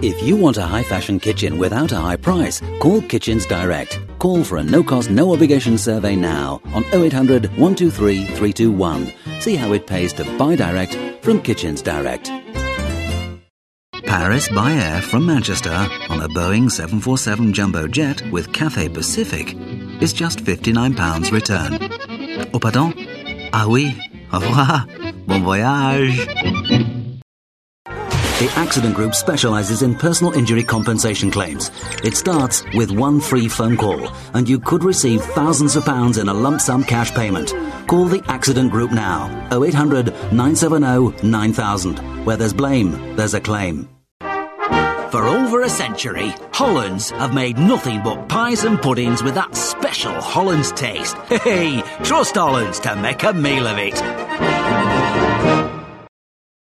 If you want a high-fashion kitchen without a high price, call Kitchens Direct. Call for a no-cost, no-obligation survey now on 0800 123 321. See how it pays to buy direct from Kitchens Direct. Paris by air from Manchester on a Boeing 747 jumbo jet with Cathay Pacific is just £59 return. Oh pardon? Ah oui, au revoir, bon voyage. The Accident Group specialises in personal injury compensation claims. It starts with one free phone call, and you could receive thousands of pounds in a lump sum cash payment. Call the Accident Group now, 0800 970 9000. Where there's blame, there's a claim. For over a century, Hollands have made nothing but pies and puddings with that special Hollands taste. Hey, trust Hollands to make a meal of it.